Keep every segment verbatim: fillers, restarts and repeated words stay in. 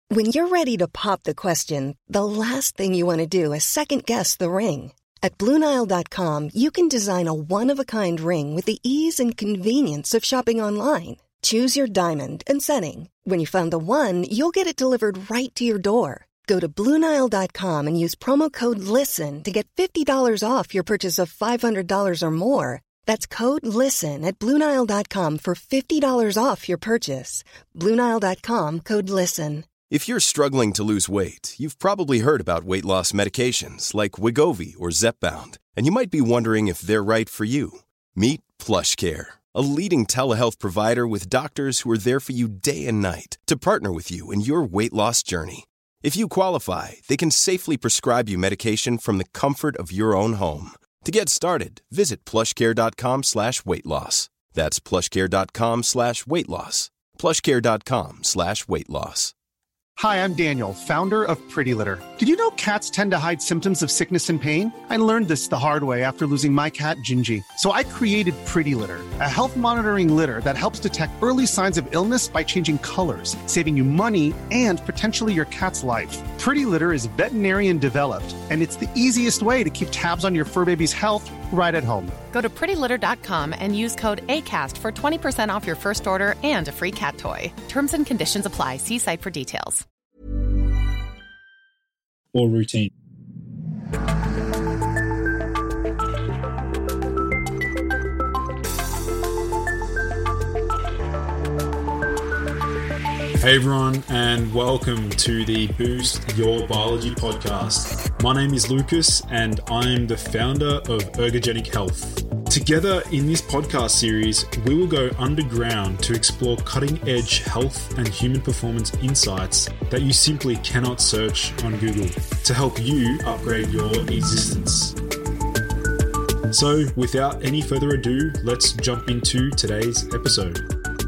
When you're ready to pop the question, the last thing you want to do is second-guess the ring. At Blue Nile dot com, you can design a one-of-a-kind ring with the ease and convenience of shopping online. Choose your diamond and setting. When you find the one, you'll get it delivered right to your door. Go to Blue Nile dot com and use promo code LISTEN to get fifty dollars off your purchase of five hundred dollars or more. That's code LISTEN at Blue Nile dot com for fifty dollars off your purchase. Blue Nile dot com, code LISTEN. If you're struggling to lose weight, you've probably heard about weight loss medications like Wegovy or Zepbound, and you might be wondering if they're right for you. Meet PlushCare, a leading telehealth provider with doctors who are there for you day and night to partner with you in your weight loss journey. If you qualify, they can safely prescribe you medication from the comfort of your own home. To get started, visit plushcare.com slash weight loss. That's plushcare.com slash weight loss. plushcare.com slash weight loss. Hi, I'm Daniel, founder of Pretty Litter. Did you know cats tend to hide symptoms of sickness and pain? I learned this the hard way after losing my cat, Gingy. So I created Pretty Litter, a health monitoring litter that helps detect early signs of illness by changing colors, saving you money and potentially your cat's life. Pretty Litter is veterinarian developed, and it's the easiest way to keep tabs on your fur baby's health right at home. Go to pretty litter dot com and use code ACAST for twenty percent off your first order and a free cat toy. Terms and conditions apply. See site for details. Or routine. Hey everyone, and welcome to the Boost Your Biology podcast. My name is Lucas, and I'm the founder of Ergogenic Health. Together in this podcast series, we will go underground to explore cutting-edge health and human performance insights that you simply cannot search on Google to help you upgrade your existence. So, without any further ado, let's jump into today's episode.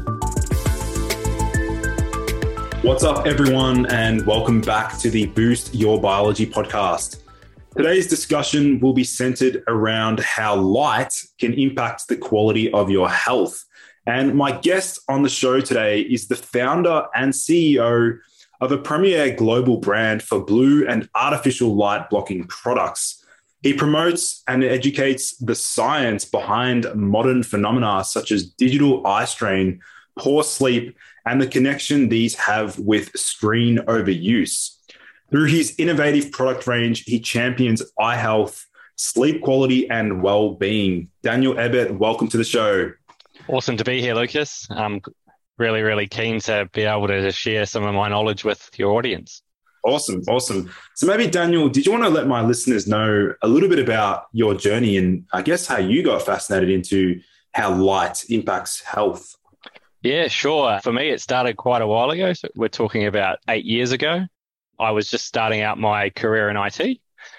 What's up, everyone, and welcome back to the Boost Your Biology podcast. Today's discussion will be centered around how light can impact the quality of your health. And my guest on the show today is the founder and C E O of a premier global brand for blue and artificial light blocking products. He promotes and educates the science behind modern phenomena such as digital eye strain, poor sleep, and the connection these have with screen overuse. Through his innovative product range, he champions eye health, sleep quality, and well-being. Daniel Ebert, welcome to the show. Awesome to be here, Lucas. I'm really, really keen to be able to share some of my knowledge with your audience. Awesome, awesome. So maybe, Daniel, did you want to let my listeners know a little bit about your journey and I guess how you got fascinated into how light impacts health? Yeah, sure. For me, it started quite a while ago. So we're talking about eight years ago. I was just starting out my career in I T.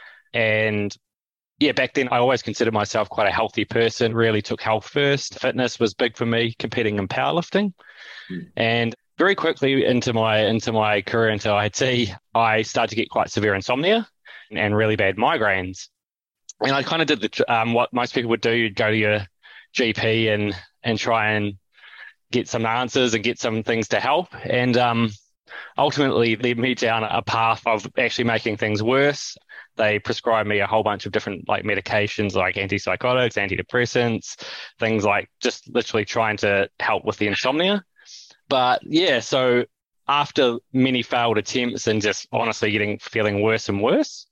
And yeah, back then I always considered myself quite a healthy person, really took health first. Fitness was big for me, competing in powerlifting. Mm. And very quickly into my into my career into I T, I started to get quite severe insomnia and really bad migraines. And I kind of did the um, what most people would do. You'd go to your G P and and try and get some answers and get some things to help. And um, ultimately led me down a path of actually making things worse. They prescribed me a whole bunch of different like medications like antipsychotics, antidepressants, things like just literally trying to help with the insomnia. But yeah, so after many failed attempts and just honestly getting feeling worse and worse,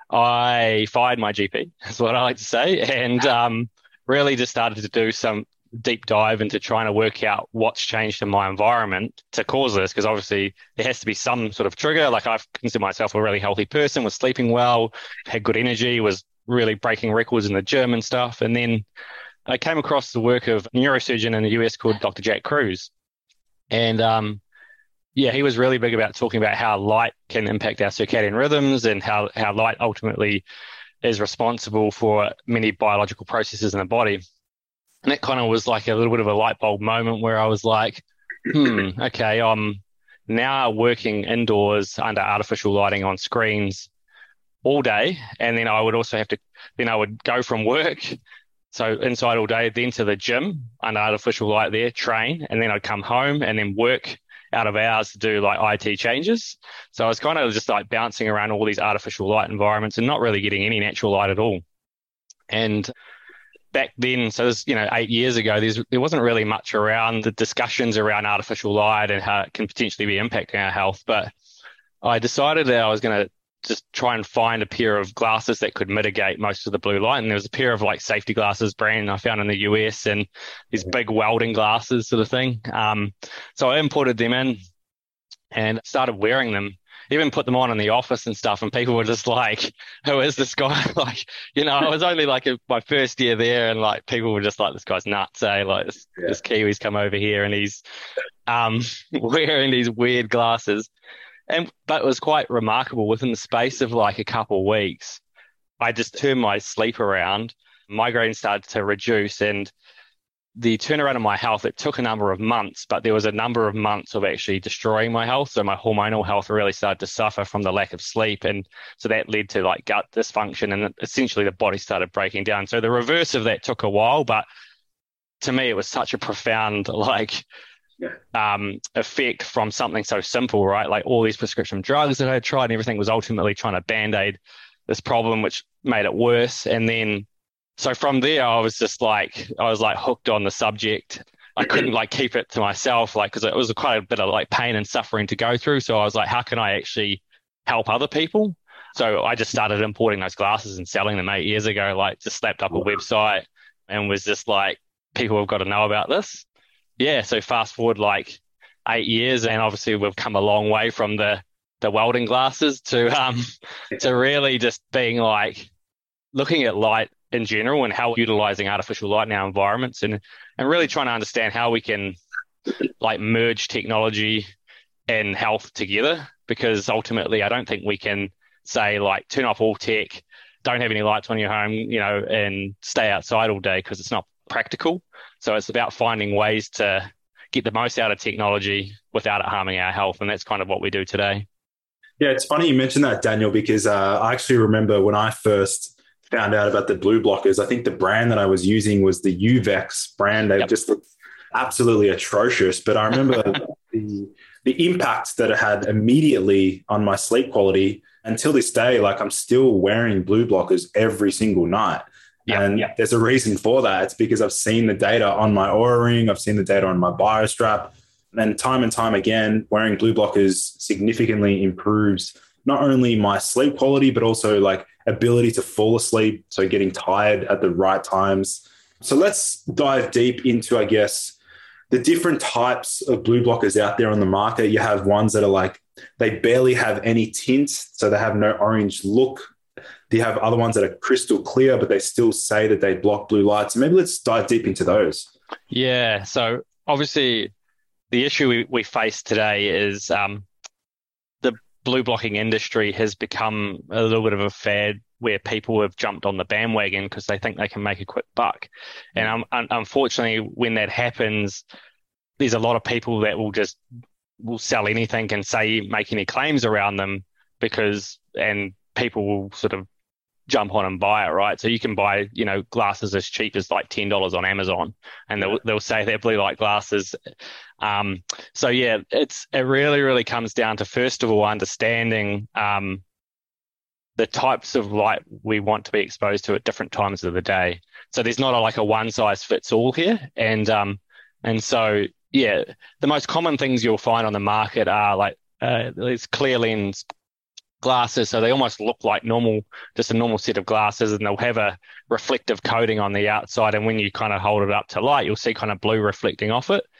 I fired my G P, is what I like to say, and um, really just started to do some deep dive into trying to work out what's changed in my environment to cause this, because obviously there has to be some sort of trigger. Like I've considered myself a really healthy person, was sleeping well, had good energy, was really breaking records in the gym and stuff. And then I came across the work of a neurosurgeon in the U S called Doctor Jack Kruse. And um, yeah, he was really big about talking about how light can impact our circadian rhythms and how, how light ultimately is responsible for many biological processes in the body. And it kind of was like a little bit of a light bulb moment where I was like, hmm, okay, I'm now working indoors under artificial lighting on screens all day. And then I would also have to, then I would go from work, so inside all day, then to the gym under artificial light there, train, and then I'd come home and then work out of hours to do like I T changes. So I was kind of just like bouncing around all these artificial light environments and not really getting any natural light at all. And back then, so this, you know, eight years ago, there's, there wasn't really much around the discussions around artificial light and how it can potentially be impacting our health. But I decided that I was going to just try and find a pair of glasses that could mitigate most of the blue light. And there was a pair of like safety glasses brand I found in the U S and these big welding glasses sort of thing. Um, so I imported them in and started wearing them, even put them on in the office and stuff. And people were just like, who is this guy? Like, you know, I was only like a, my first year there and like people were just like, this guy's nuts, eh? Like this, yeah. this Kiwi's come over here and he's um, wearing these weird glasses. And, but it was quite remarkable. Within the space of like a couple of weeks, I just turned my sleep around. Migraine started to reduce, and the turnaround of my health, it took a number of months, but there was a number of months of actually destroying my health. So my hormonal health really started to suffer from the lack of sleep. And so that led to like gut dysfunction, and essentially the body started breaking down. So the reverse of that took a while, but to me, it was such a profound, like, Yeah. Um, effect from something so simple, right? Like all these prescription drugs that I had tried and everything was ultimately trying to band-aid this problem, which made it worse. And then, so from there, I was just like, I was like hooked on the subject. I couldn't like keep it to myself, like, because it was quite a bit of like pain and suffering to go through. So I was like, how can I actually help other people? So I just started importing those glasses and selling them eight years ago, like just slapped up a website and was just like, people have got to know about this. Yeah, so fast forward like eight years, and obviously we've come a long way from the the welding glasses to um to really just being like looking at light in general and how we're utilizing artificial light in our environments, and and really trying to understand how we can like merge technology and health together. Because ultimately, I don't think we can say like turn off all tech, don't have any lights on your home, you know, and stay outside all day, because it's not practical. So it's about finding ways to get the most out of technology without it harming our health. And that's kind of what we do today. Yeah, it's funny you mentioned that, Daniel, because uh, I actually remember when I first found out about the blue blockers, I think the brand that I was using was the Uvex brand. They yep. just looked absolutely atrocious. But I remember the, the impact that it had immediately on my sleep quality. Until this day, like I'm still wearing blue blockers every single night. Yeah, and yeah. there's a reason for that. It's because I've seen the data on my Oura Ring. I've seen the data on my BioStrap. And time and time again, wearing blue blockers significantly improves not only my sleep quality, but also like ability to fall asleep. So getting tired at the right times. So let's dive deep into, I guess, the different types of blue blockers out there on the market. You have ones that are like, they barely have any tint, so they have no orange look. You have other ones that are crystal clear, but they still say that they block blue light. So maybe let's dive deep into those. Yeah. So obviously the issue we, we face today is um, the blue blocking industry has become a little bit of a fad where people have jumped on the bandwagon because they think they can make a quick buck. And um, un- unfortunately, when that happens, there's a lot of people that will just will sell anything and say, make any claims around them because, and people will sort of jump on and buy it, right? So you can buy, you know, glasses as cheap as like ten dollars on Amazon, and they'll they'll say they're blue light glasses. Um, so yeah, it's it really really comes down to, first of all, understanding um, the types of light we want to be exposed to at different times of the day. So there's not a, like a one size fits all here, and um, and so yeah, the most common things you'll find on the market are like uh, these clear lens glasses. So they almost look like normal, just a normal set of glasses, and they'll have a reflective coating on the outside. And when you kind of hold it up to light, you'll see kind of blue reflecting off it.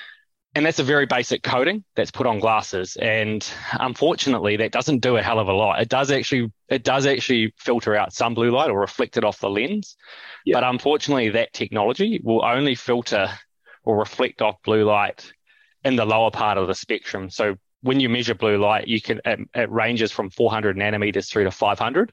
And that's a very basic coating that's put on glasses. And unfortunately, that doesn't do a hell of a lot. It does actually, it does actually filter out some blue light or reflect it off the lens. Yeah. But unfortunately, that technology will only filter or reflect off blue light in the lower part of the spectrum. So when you measure blue light, you can it, it ranges from four hundred nanometers through to five hundred.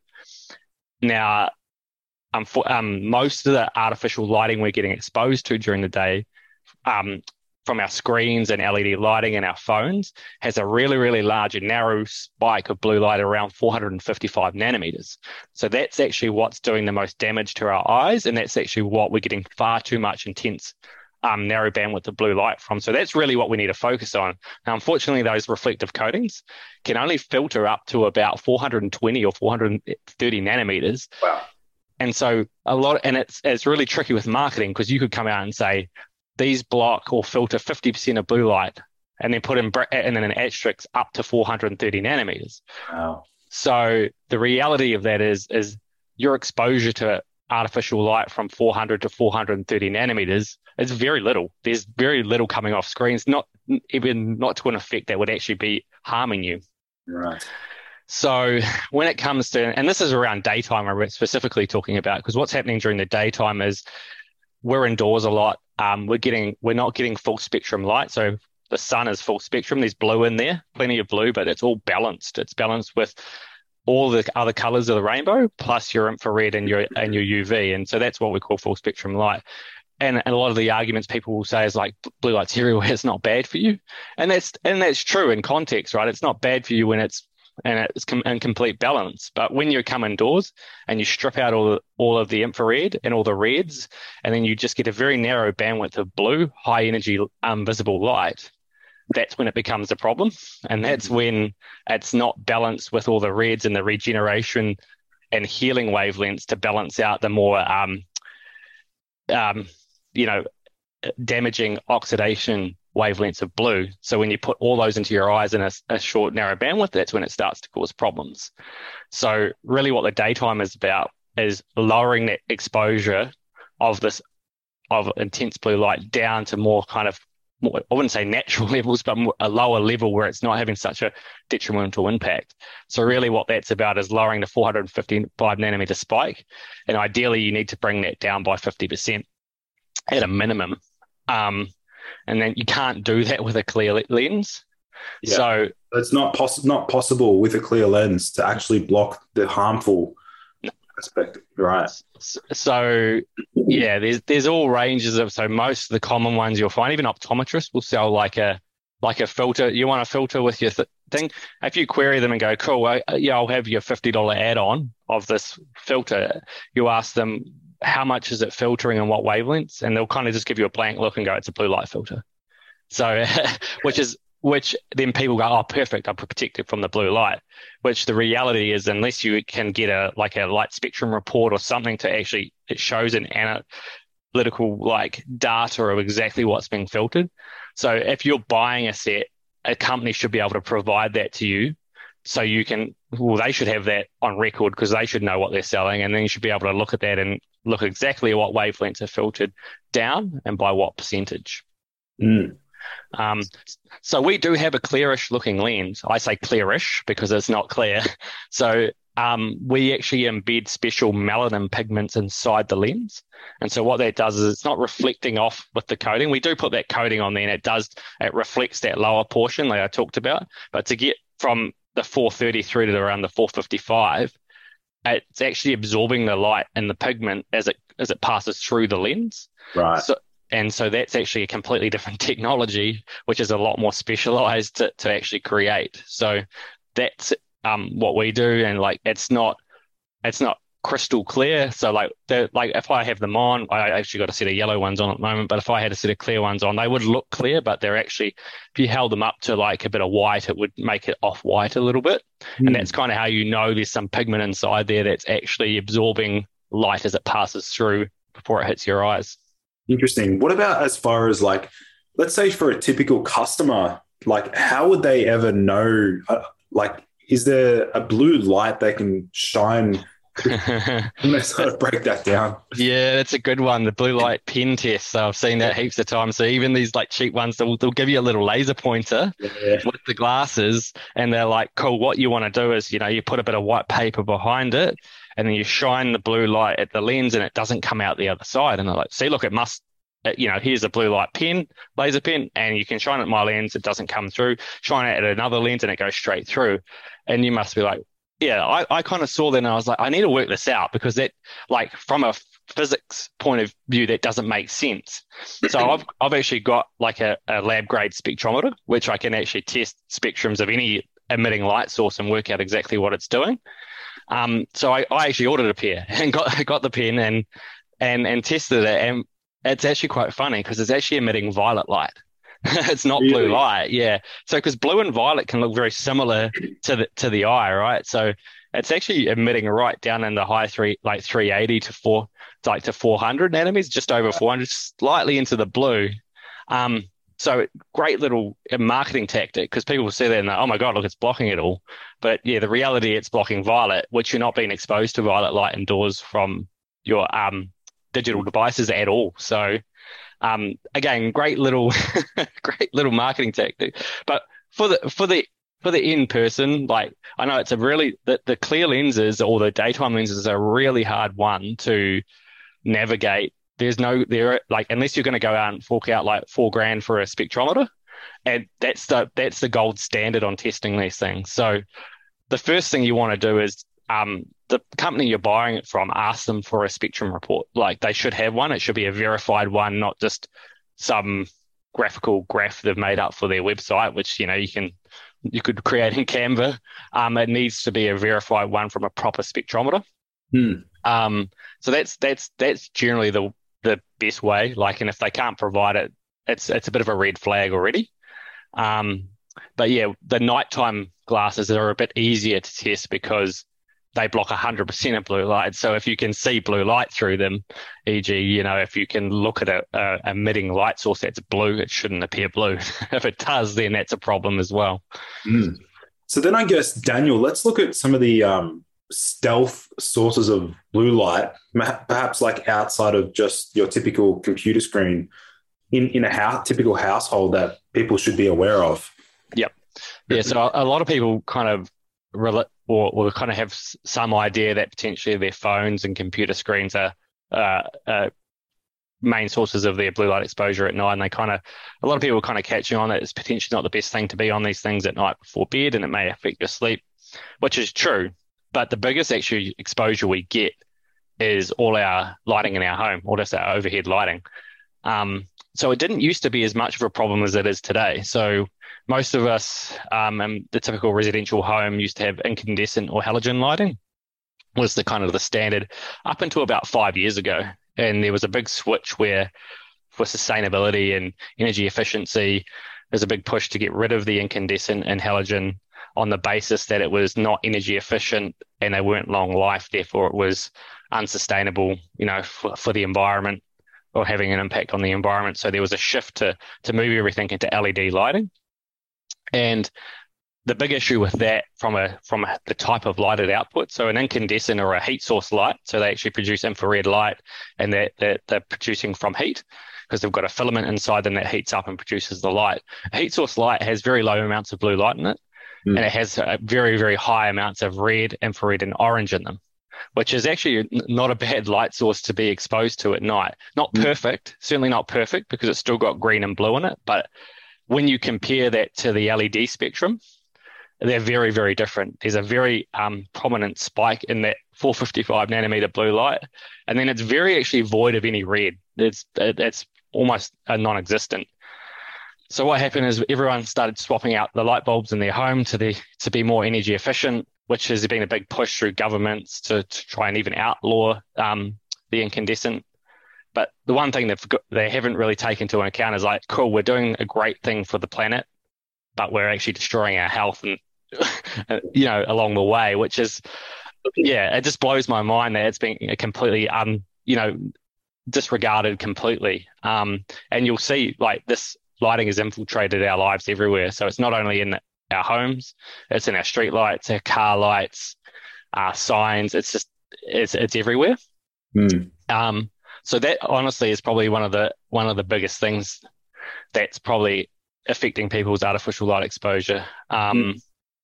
Now, um, for, um, most of the artificial lighting we're getting exposed to during the day, um, from our screens and L E D lighting and our phones, has a really, really large and narrow spike of blue light around four hundred fifty-five nanometers. So that's actually what's doing the most damage to our eyes, and that's actually what we're getting far too much intense um, narrow bandwidth of blue light from. So that's really what we need to focus on. Now, unfortunately, those reflective coatings can only filter up to about four hundred twenty or four hundred thirty nanometers. Wow. And so a lot, and it's it's really tricky with marketing, because you could come out and say, these block or filter fifty percent of blue light, and then put in and then an asterisk up to four hundred thirty nanometers. Wow. So the reality of that is is your exposure to artificial light from four hundred to four hundred thirty nanometers is very little. There's very little coming off screens, not even not to an effect that would actually be harming you. Right. So when it comes to, and this is around daytime, I'm specifically talking about, because what's happening during the daytime is we're indoors a lot. Um, we're getting, we're not getting full spectrum light. So the sun is full spectrum. There's blue in there, plenty of blue, but it's all balanced. It's balanced with all the other colors of the rainbow, plus your infrared and your and your U V. And so that's what we call full spectrum light. And, and a lot of the arguments people will say is like, blue light's everywhere, it's not bad for you. And that's and that's true in context, right? It's not bad for you when it's and it's com- in complete balance. But when you come indoors and you strip out all, the, all of the infrared and all the reds, and then you just get a very narrow bandwidth of blue, high energy, um, visible light, that's when it becomes a problem. And that's when it's not balanced with all the reds and the regeneration and healing wavelengths to balance out the more, um, um, you know, damaging oxidation wavelengths of blue. So when you put all those into your eyes in a, a short, narrow bandwidth, that's when it starts to cause problems. So really what the daytime is about is lowering that exposure of this, of intense blue light down to more kind of, more, I wouldn't say natural levels, but more, a lower level where it's not having such a detrimental impact. So really what that's about is lowering the four hundred fifty-five nanometer spike. And ideally you need to bring that down by fifty percent at a minimum. Um, And then you can't do that with a clear lens. Yeah. So it's not poss- not possible with a clear lens to actually block the harmful aspect, right? So yeah, there's there's all ranges of. So most of the common ones you'll find, even optometrists will sell like a like a filter. You want a filter with your th- thing. If you query them and go, cool, I, yeah, I'll have your fifty dollars add-on of this filter. You ask them, how much is it filtering and what wavelengths? And they'll kind of just give you a blank look and go, it's a blue light filter. So, which is, which then people go, oh, perfect, I'm protected from the blue light. Which the reality is, unless you can get a, like a light spectrum report or something to actually, it shows an analytical like data of exactly what's being filtered. So if you're buying a set, a company should be able to provide that to you. So you can, well, they should have that on record because they should know what they're selling. And then you should be able to look at that and look exactly what wavelengths are filtered down and by what percentage. Mm. Um, so we do have a clearish looking lens. I say clearish because it's not clear. So um, we actually embed special melanin pigments inside the lens. And so what that does is it's not reflecting off with the coating. We do put that coating on there and it does, it reflects that lower portion that I talked about. But to get from the four thirty through to around the four fifty-five, it's actually absorbing the light and the pigment as it as it passes through the lens. Right. So, and so that's actually a completely different technology, which is a lot more specialized to, to actually create. So that's um, what we do. And like, it's not, it's not crystal clear. So like, like if I have them on, I actually got a set of yellow ones on at the moment, but if I had a set of clear ones on, they would look clear, but they're actually, if you held them up to like a bit of white, it would make it off white a little bit. Mm. And that's kind of how you know there's some pigment inside there that's actually absorbing light as it passes through before it hits your eyes. Interesting. What about as far as like, let's say for a typical customer, like how would they ever know, uh, like, is there a blue light they can shine? Let's sort of break that down. Yeah, that's a good one. The blue light pen test. So I've seen that heaps of times. So even these like cheap ones, they'll, they'll give you a little laser pointer yeah. with the glasses, and they're like, cool, what you want to do is, you know, you put a bit of white paper behind it, and then you shine the blue light at the lens, and it doesn't come out the other side. And they're like, see, look, it must, you know, here's a blue light pen, laser pen, and you can shine it at my lens, it doesn't come through. Shine it at another lens, and it goes straight through. And you must be like, yeah, I, I kind of saw that and I was like, I need to work this out because that, like, from a physics point of view, that doesn't make sense. So I've I've actually got like a, a lab grade spectrometer, which I can actually test spectrums of any emitting light source and work out exactly what it's doing. Um, so I, I actually ordered a pair and got got the pen and and and tested it, and it's actually quite funny because it's actually emitting violet light. It's not Really? blue light. Yeah. So because blue and violet can look very similar to the to the eye, right? So it's actually emitting right down in the high three, like three eighty to four, like to four hundred nanometers, just over four hundred, slightly into the blue. Um, so great little marketing tactic because people will see that and they're, oh my God, look, it's blocking it all. But yeah, the reality, it's blocking violet, which you're not being exposed to violet light indoors from your um digital devices at all. So um, again, great little, great little marketing tactic. But for the for the for the in person, like I know it's a really the, the clear lenses or the daytime lenses are a really hard one to navigate. There's no there like unless you're going to go out and fork out like four grand for a spectrometer, and that's the that's the gold standard on testing these things. So the first thing you want to do is um, the company you're buying it from, ask them for a spectrum report. Like they should have one. It should be a verified one, not just some graphical graph they've made up for their website, which you know you can you could create in Canva. Um, it needs to be a verified one from a proper spectrometer. Hmm. Um, so that's that's that's generally the the best way. Like, and if they can't provide it, it's it's a bit of a red flag already. Um, but yeah, the nighttime glasses are a bit easier to test because they block one hundred percent of blue light. So if you can see blue light through them, for example, you know, if you can look at a, a emitting light source that's blue, it shouldn't appear blue. If it does, then that's a problem as well. Mm. So then I guess, Daniel, let's look at some of the um, stealth sources of blue light, perhaps like outside of just your typical computer screen in, in a house, typical household that people should be aware of. Yep. Yeah. So a lot of people kind of relate or, or kind of have some idea that potentially their phones and computer screens are uh, uh, main sources of their blue light exposure at night. And they kind of, a lot of people are kind of catching on that it's potentially not the best thing to be on these things at night before bed, and it may affect your sleep, which is true. But the biggest actual exposure we get is all our lighting in our home, or just our overhead lighting. Um, so it didn't used to be as much of a problem as it is today. So most of us, um, and the typical residential home used to have incandescent or halogen lighting was the kind of the standard up until about five years ago. And there was a big switch where for sustainability and energy efficiency, there's a big push to get rid of the incandescent and halogen on the basis that it was not energy efficient and they weren't long life. Therefore, it was unsustainable, you know, for, for the environment or having an impact on the environment. So there was a shift to to move everything into L E D lighting. And the big issue with that from a from a, the type of lighted output, so an incandescent or a heat source light, so they actually produce infrared light, and they're, they're, they're producing from heat because they've got a filament inside them that heats up and produces the light. A heat source light has very low amounts of blue light in it, mm. and it has uh, very, very high amounts of red, infrared, and orange in them, which is actually not a bad light source to be exposed to at night. Not mm. perfect, certainly not perfect, because it's still got green and blue in it, but when you compare that to the L E D spectrum, they're very, very different. There's a very um, prominent spike in that four fifty-five nanometer blue light, and then it's very actually void of any red. It's it's almost a non-existent. So what happened is everyone started swapping out the light bulbs in their home to the to be more energy efficient, which has been a big push through governments to, to try and even outlaw um, the incandescent. But the one thing they've got, they haven't really taken into account is like, cool, we're doing a great thing for the planet, but we're actually destroying our health and, you know, along the way, which is, yeah, it just blows my mind that it's been completely, um, you know, disregarded completely. Um, and you'll see like this lighting has infiltrated our lives everywhere. So it's not only in our homes, it's in our street lights, our car lights, our signs. It's just, it's, it's everywhere. Mm. Um, so that honestly is probably one of the, one of the biggest things that's probably affecting people's artificial light exposure. Um, mm.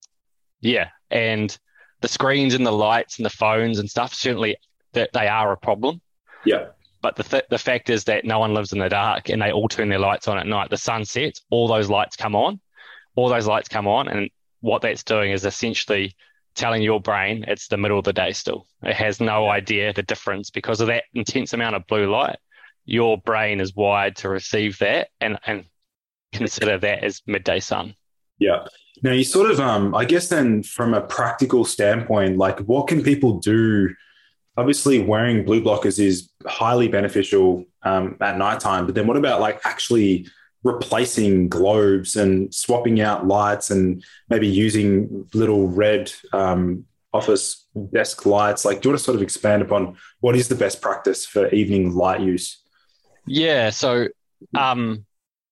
Yeah. And the screens and the lights and the phones and stuff, certainly that they are a problem. Yeah. But the th- the fact is that no one lives in the dark and they all turn their lights on at night. The sun sets, all those lights come on, all those lights come on. And what that's doing is essentially telling your brain it's the middle of the day still. It has no idea the difference because of that intense amount of blue light. Your brain is wired to receive that and, and consider that as midday sun. Yeah. Now you sort of, um, I guess then from a practical standpoint, like what can people do obviously wearing blue blockers is highly beneficial um, at nighttime, but then what about like actually replacing globes and swapping out lights and maybe using little red um, office desk lights? Like, do you want to sort of expand upon what is the best practice for evening light use? Yeah. So um,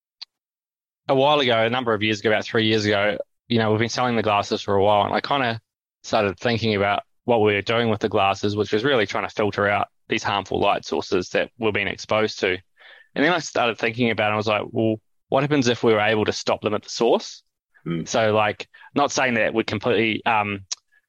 a while ago, a number of years ago, about three years ago, you know, we've been selling the glasses for a while, and I kind of started thinking about what we were doing with the glasses, which was really trying to filter out these harmful light sources that we're being exposed to. And then I started thinking about it, and I was like, well, what happens if we were able to stop them at the source? Mm. So like, not saying that we completely um,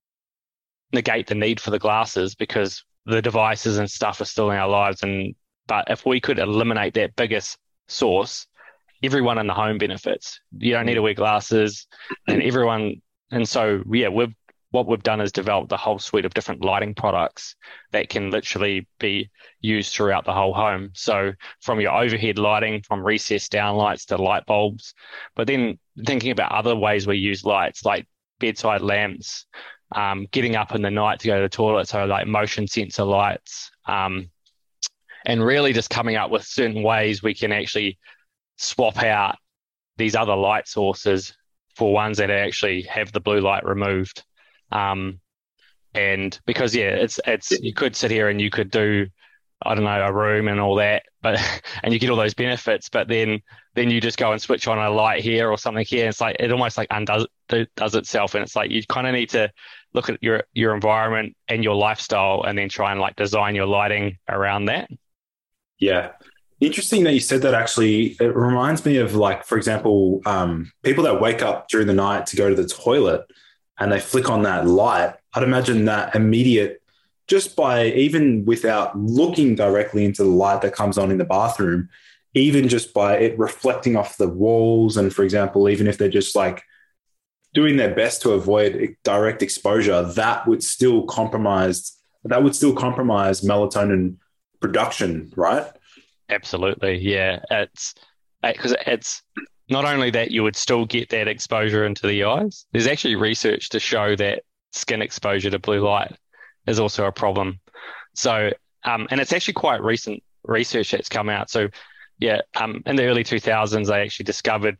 negate the need for the glasses, because the devices and stuff are still in our lives. And but if we could eliminate that biggest source, everyone in the home benefits. You don't need to wear glasses, and everyone. And so, yeah, we've what we've done is developed the whole suite of different lighting products that can literally be used throughout the whole home. So from your overhead lighting, from recessed downlights to light bulbs, but then thinking about other ways we use lights, like bedside lamps, um, getting up in the night to go to the toilet, so like motion sensor lights, um, and really just coming up with certain ways we can actually swap out these other light sources for ones that actually have the blue light removed. Um, and because, yeah, it's, it's, you could sit here and you could do, I don't know, a room and all that, but, and you get all those benefits, but then, then you just go and switch on a light here or something here. And it's like, it almost like undoes does itself. And it's like, you kind of need to look at your, your environment and your lifestyle, and then try and like design your lighting around that. Yeah. Interesting that you said that. Actually, it reminds me of, like, for example, um, people that wake up during the night to go to the toilet, and they flick on that light. I'd imagine that immediate, just by even without looking directly into the light that comes on in the bathroom, even just by it reflecting off the walls. And for example, even if they're just like doing their best to avoid direct exposure, that would still compromise, that would still compromise melatonin production, right? Absolutely. Yeah. It's because it's not only that you would still get that exposure into the eyes, there's actually research to show that skin exposure to blue light is also a problem. So, um, and it's actually quite recent research that's come out. So, yeah, um, in the early two thousands, they actually discovered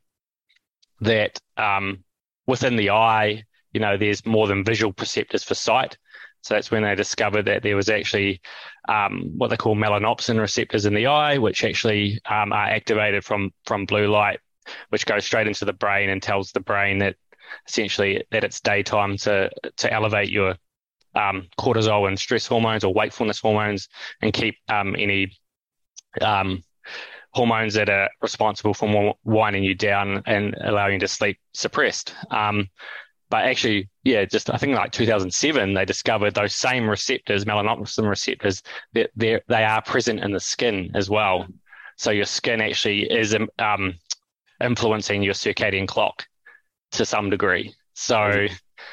that um, within the eye, you know, there's more than visual perceptors for sight. So that's when they discovered that there was actually um, what they call melanopsin receptors in the eye, which actually um, are activated from from blue light, which goes straight into the brain and tells the brain that essentially that it's daytime to to elevate your um, cortisol and stress hormones or wakefulness hormones, and keep um, any um, hormones that are responsible for winding you down and allowing you to sleep suppressed. Um, But actually, yeah, just I think like two thousand seven, they discovered those same receptors, melanopsin receptors, that they they are present in the skin as well. So your skin actually is um, influencing your circadian clock to some degree. So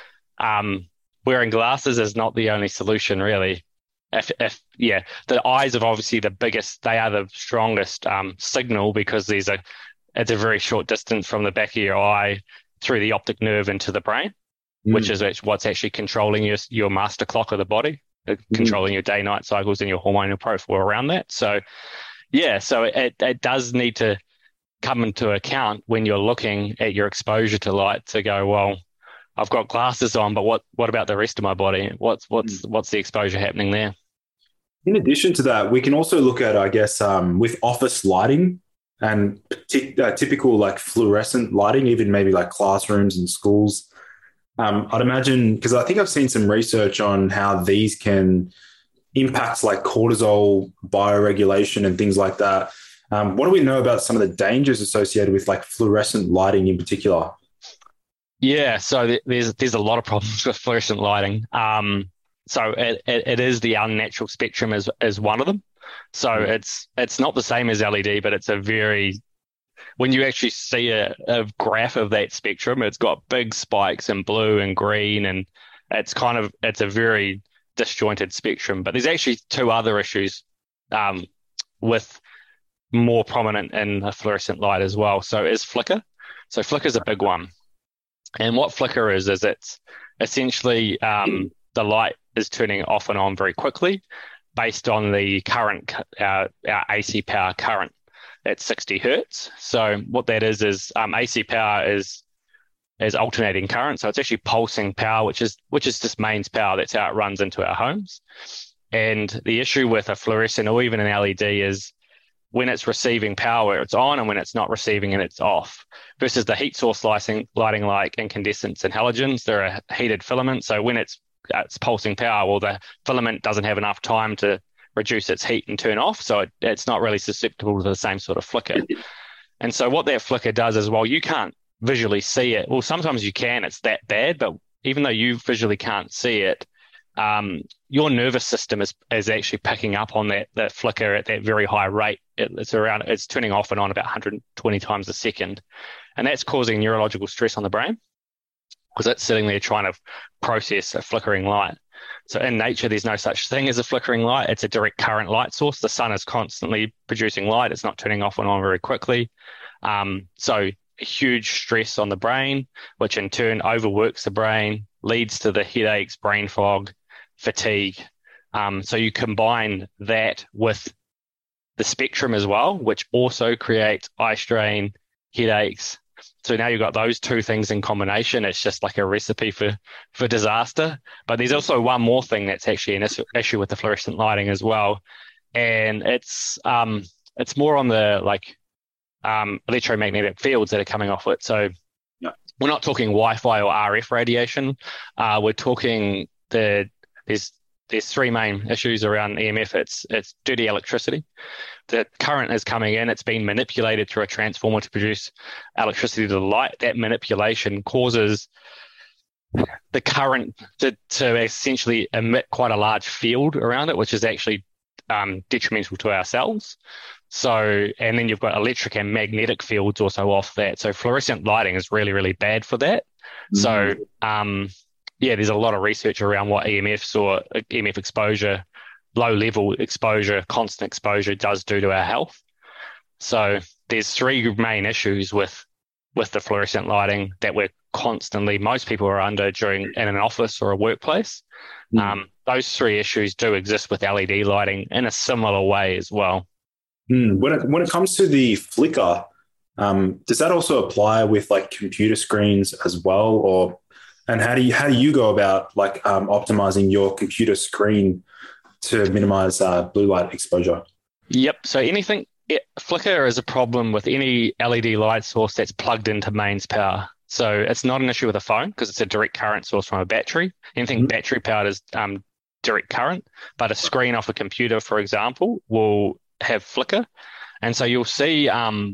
um, wearing glasses is not the only solution, really. If, if yeah, the eyes are obviously the biggest; they are the strongest um, signal, because there's a it's a very short distance from the back of your eye through the optic nerve into the brain, mm. which is what's actually controlling your your master clock of the body, mm. controlling your day-night cycles and your hormonal profile around that. So, yeah, so it, it does need to come into account when you're looking at your exposure to light to go, well, I've got glasses on, but what what about the rest of my body? What's what's mm. what's the exposure happening there? In addition to that, we can also look at, I guess, um, with office lighting, and t- uh, typical like fluorescent lighting, even maybe like classrooms and schools. Um, I'd imagine, because I think I've seen some research on how these can impact like cortisol bioregulation and things like that. Um, what do we know about some of the dangers associated with like fluorescent lighting in particular? Yeah, so th- there's there's a lot of problems with fluorescent lighting. Um, so it, it, it is the unnatural spectrum as as one of them. So mm. it's it's not the same as L E D, but it's a very, when you actually see a, a graph of that spectrum, it's got big spikes in blue and green, and it's kind of, it's a very disjointed spectrum. But there's actually two other issues um, with more prominent in a fluorescent light as well. So is flicker. So flicker is a big one. And what flicker is, is it's essentially um, the light is turning off and on very quickly based on the current, our, our A C power current at sixty hertz. So what that is, is um, A C power is is alternating current. So it's actually pulsing power, which is which is just mains power. That's how it runs into our homes. And the issue with a fluorescent or even an L E D is when it's receiving power, it's on, and when it's not receiving it, it's off. Versus the heat source lighting, lighting like incandescents and halogens, they're a heated filament. So when it's it's pulsing power, well, the filament doesn't have enough time to reduce its heat and turn off. So it, it's not really susceptible to the same sort of flicker. And so what that flicker does is, while you can't visually see it, well, sometimes you can, it's that bad, but even though you visually can't see it, um, your nervous system is is actually picking up on that that flicker at that very high rate. It, it's around, it's turning off and on about one hundred twenty times a second. And that's causing neurological stress on the brain because it's sitting there trying to process a flickering light. So in nature, there's no such thing as a flickering light. It's a direct current light source. The sun is constantly producing light. It's not turning off and on very quickly. Um, so huge stress on the brain, which in turn overworks the brain, leads to the headaches, brain fog, fatigue. Um, so you combine that with the spectrum as well, which also creates eye strain, headaches. So now you've got those two things in combination. It's just like a recipe for, for disaster. But there's also one more thing that's actually an issue with the fluorescent lighting as well. And it's um, it's more on the like um, electromagnetic fields that are coming off it. So yeah. We're not talking Wi-Fi or R F radiation. Uh, we're talking the there's there's three main issues around E M F. It's it's dirty electricity. The current is coming in. It's being manipulated through a transformer to produce electricity to the light. That manipulation causes the current to, to essentially emit quite a large field around it, which is actually um, detrimental to our cells. So, and then you've got electric and magnetic fields also off that. So fluorescent lighting is really, really bad for that. Mm-hmm. So, um, yeah, there's a lot of research around what E M Fs or E M F exposure, low level exposure, constant exposure does do to our health. So there's three main issues with with the fluorescent lighting that we're constantly, most people are under during in an office or a workplace. Mm. Um, those three issues do exist with L E D lighting in a similar way as well. Mm. When it, when it comes to the flicker, um, does that also apply with like computer screens as well, or and how do you how do you go about like um, optimizing your computer screen to minimize uh, blue light exposure? Yep. So anything, it, flicker is a problem with any L E D light source that's plugged into mains power. So it's not an issue with a phone because it's a direct current source from a battery. Anything mm-hmm. battery powered is um, direct current, but a screen off a computer, for example, will have flicker. And so you'll see, um,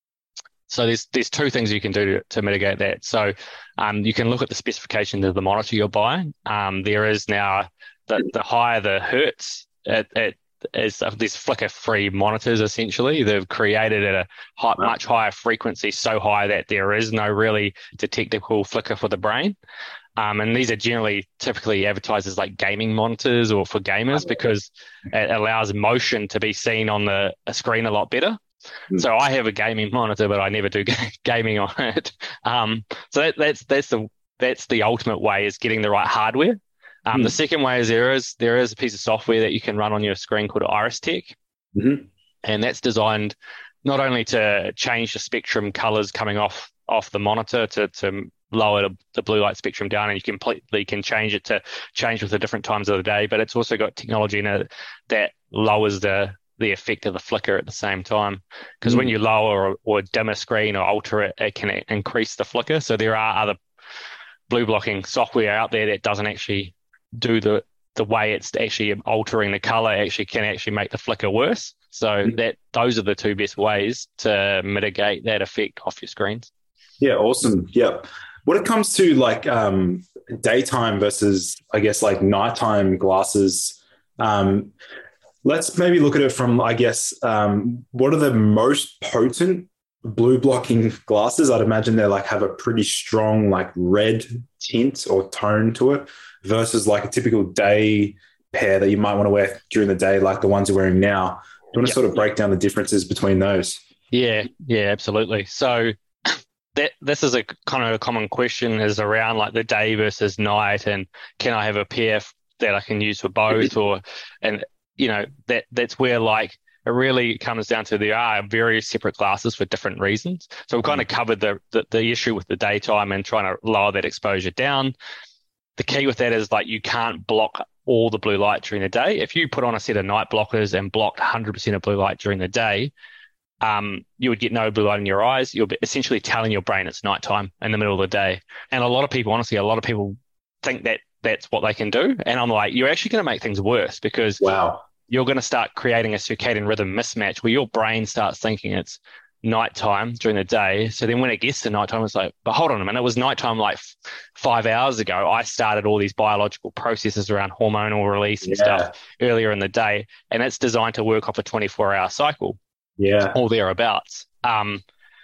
so there's there's two things you can do to, to mitigate that. So um, you can look at the specifications of the monitor you're buying. Um, there is now, the, the higher the hertz, it, it is these flicker-free monitors, essentially. They've created at a high, much higher frequency, so high that there is no really detectable flicker for the brain. Um, and these are generally typically advertised as like gaming monitors or for gamers because it allows motion to be seen on the a screen a lot better. Mm. So I have a gaming monitor, but I never do ga- gaming on it. Um, so that, that's that's the that's the ultimate way, is getting the right hardware. Um, mm. The second way is there is there is a piece of software that you can run on your screen called Iris Tech, mm-hmm. and that's designed not only to change the spectrum colors coming off off the monitor to to lower the, the blue light spectrum down, and you completely can change it to change with the different times of the day, but it's also got technology in it that lowers the the effect of the flicker at the same time. Because mm. when you lower or, or dim a screen or alter it, it can increase the flicker. So there are other blue blocking software out there that doesn't actually do the the way it's actually altering the color, actually can actually make the flicker worse. So mm. that those are the two best ways to mitigate that effect off your screens. Yeah, awesome. Yeah. When it comes to like um, daytime versus, I guess, like nighttime glasses, um, let's maybe look at it from, I guess, um, what are the most potent blue blocking glasses? I'd imagine they like have a pretty strong like red tint or tone to it versus like a typical day pair that you might want to wear during the day, like the ones you're wearing now. Do you want to yep. sort of break down the differences between those? Yeah, yeah, absolutely. So that this is a kind of a common question is around like the day versus night, and can I have a pair that I can use for both, or and you know that that's where like it really comes down to there are various separate glasses for different reasons. So we've kind of covered the, the the issue with the daytime and trying to lower that exposure down. The key with that is like you can't block all the blue light during the day. If you put on a set of night blockers and blocked one hundred percent of blue light during the day, um, you would get no blue light in your eyes. You'll be essentially telling your brain it's nighttime in the middle of the day. And a lot of people, honestly, a lot of people think that that's what they can do. And I'm like, you're actually going to make things worse because wow. you're going to start creating a circadian rhythm mismatch where your brain starts thinking it's nighttime during the day. So then when it gets to nighttime, it's like, but hold on a minute, it was nighttime like f- five hours ago. I started all these biological processes around hormonal release and yeah. stuff earlier in the day. And it's designed to work off a twenty-four hour cycle. Yeah. Or thereabouts. Um,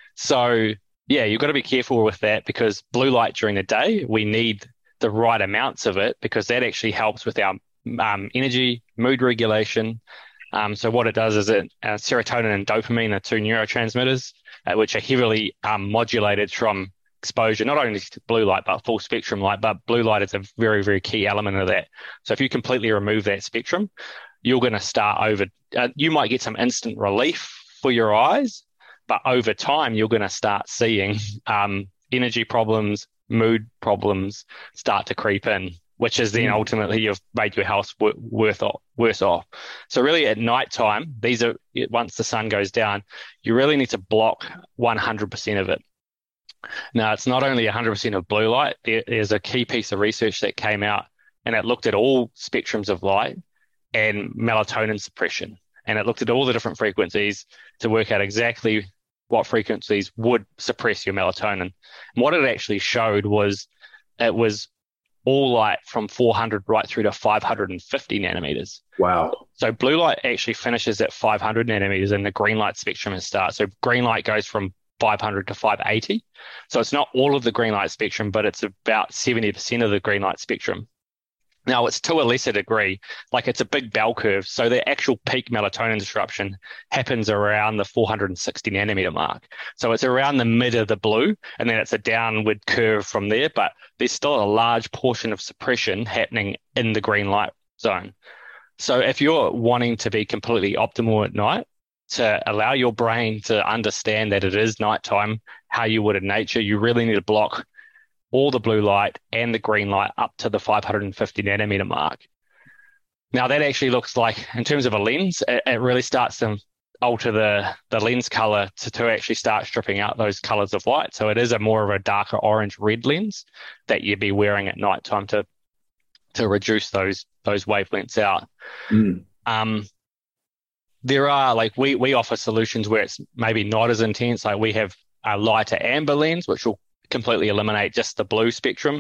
so yeah, you've got to be careful with that because blue light during the day, we need the right amounts of it because that actually helps with our um, energy, mood regulation. Um, so what it does is it uh, serotonin and dopamine are two neurotransmitters uh, which are heavily um, modulated from exposure, not only to blue light but full spectrum light. But blue light is a very, very key element of that. So if you completely remove that spectrum, you're going to start over. Uh, you might get some instant relief for your eyes, but over time you're going to start seeing um, energy problems, mood problems start to creep in, which is then ultimately you've made your health w- worth off, worse off. So really at nighttime, these are once the sun goes down, you really need to block one hundred percent of it. Now, it's not only one hundred percent of blue light. There, there's a key piece of research that came out and it looked at all spectrums of light and melatonin suppression. And it looked at all the different frequencies to work out exactly what frequencies would suppress your melatonin. And what it actually showed was it was all light from four hundred right through to five hundred fifty nanometers. Wow. So blue light actually finishes at five hundred nanometers and the green light spectrum starts. So green light goes from five hundred to five eighty. So it's not all of the green light spectrum, but it's about seventy percent of the green light spectrum. Now, it's to a lesser degree, like it's a big bell curve. So the actual peak melatonin disruption happens around the four hundred sixty nanometer mark. So it's around the mid of the blue, and then it's a downward curve from there. But there's still a large portion of suppression happening in the green light zone. So if you're wanting to be completely optimal at night, to allow your brain to understand that it is nighttime, how you would in nature, you really need to block all the blue light and the green light up to the five hundred fifty nanometer mark. Now that actually looks like, in terms of a lens, it, it really starts to alter the, the lens color to, to actually start stripping out those colors of light. So it is a more of a darker orange red lens that you'd be wearing at nighttime to to reduce those those wavelengths out. Mm. Um, there are like we we offer solutions where it's maybe not as intense. Like we have a lighter amber lens, which will completely eliminate just the blue spectrum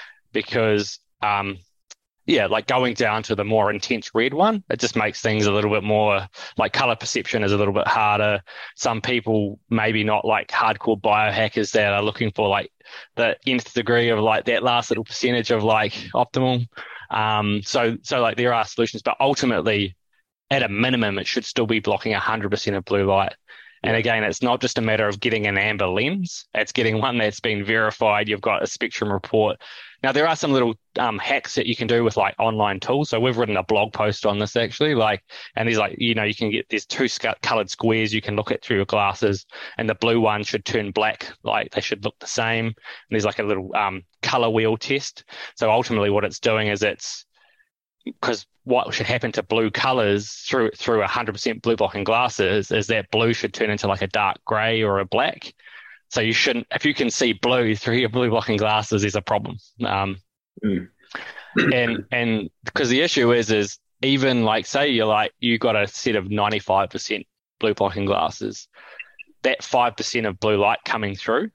because um yeah like going down to the more intense red one, it just makes things a little bit more like color perception is a little bit harder. Some people maybe not like hardcore biohackers that are looking for like the nth degree of like that last little percentage of like optimal. Um so so like there are solutions, but ultimately at a minimum it should still be blocking one hundred percent of blue light. And again, it's not just a matter of getting an amber lens. It's getting one that's been verified. You've got a spectrum report. Now, there are some little um, hacks that you can do with like online tools. So we've written a blog post on this actually. Like, and there's like, you know, you can get, there's two sc- colored squares you can look at through your glasses, and the blue one should turn black. Like they should look the same. And there's like a little um, color wheel test. So ultimately what it's doing is it's, because what should happen to blue colors through through one hundred percent blue blocking glasses is that blue should turn into like a dark gray or a black. So you shouldn't, if you can see blue through your blue blocking glasses, there's a problem. Um, mm. and and because the issue is, is even like, say you're like, you got a set of ninety-five percent blue blocking glasses, that five percent of blue light coming through,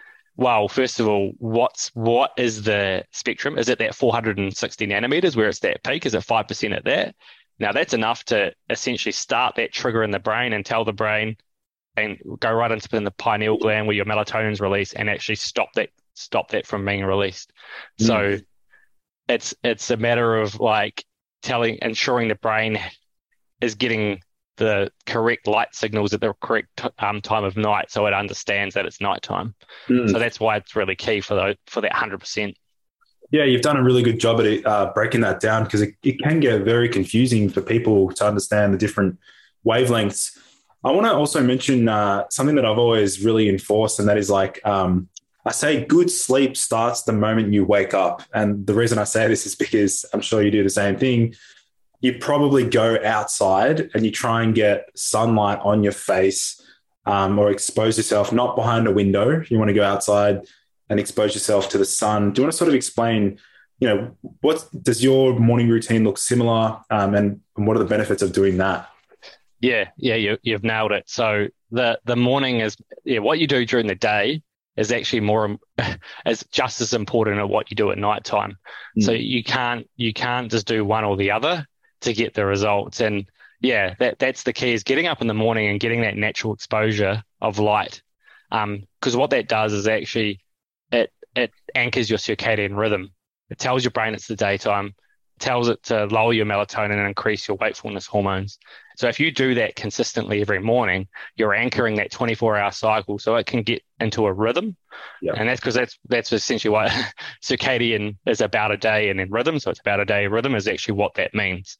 well, first of all, what's what is the spectrum? Is it that four hundred sixty nanometers where it's that peak? Is it five percent at that? Now, that's enough to essentially start that trigger in the brain and tell the brain and go right into the pineal gland where your melatonin's released and actually stop that stop that from being released. Mm. So it's it's a matter of like telling, ensuring the brain is getting the correct light signals at the correct um, time of night, so it understands that it's nighttime. Mm. So that's why it's really key for the, for that one hundred percent. Yeah, you've done a really good job at it, uh, breaking that down, because it, it can get very confusing for people to understand the different wavelengths. I want to also mention uh, something that I've always really enforced, and that is like, um, I say good sleep starts the moment you wake up. And the reason I say this is because I'm sure you do the same thing. You probably go outside and you try and get sunlight on your face, um, or expose yourself, not behind a window. You want to go outside and expose yourself to the sun. Do you want to sort of explain, you know, what does your morning routine look similar, um, and, and what are the benefits of doing that? Yeah, yeah, you, you've nailed it. So the the morning is, yeah, what you do during the day is actually more, is just as important as what you do at nighttime. Mm. So you can't you can't just do one or the other to get the results. And yeah, that that's the key, is getting up in the morning and getting that natural exposure of light. Um, because what that does is actually it it anchors your circadian rhythm. It tells your brain it's the daytime, tells it to lower your melatonin and increase your wakefulness hormones. So if you do that consistently every morning, you're anchoring that twenty-four hour cycle so it can get into a rhythm. Yeah. And that's because that's that's essentially what circadian is about, a day, and then rhythm. So it's about a day rhythm is actually what that means.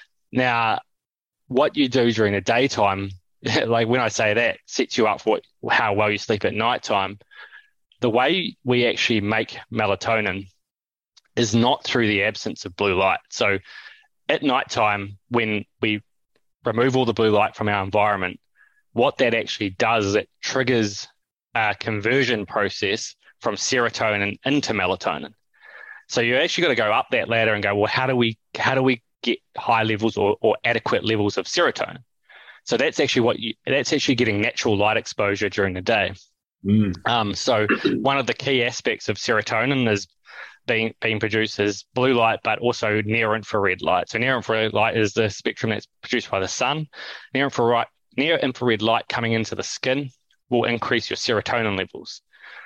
Now, what you do during the daytime, like when I say that, sets you up for what, how well you sleep at nighttime. The way we actually make melatonin is not through the absence of blue light. So at nighttime, when we remove all the blue light from our environment, what that actually does is it triggers a conversion process from serotonin into melatonin. So you actually got to go up that ladder and go, well, how do we how do we get high levels or, or adequate levels of serotonin? So that's actually what you that's actually getting natural light exposure during the day. Mm. Um, so one of the key aspects of serotonin is being being produced is blue light, but also near infrared light. So near infrared light is the spectrum that's produced by the sun. Near infrared near infrared light coming into the skin will increase your serotonin levels.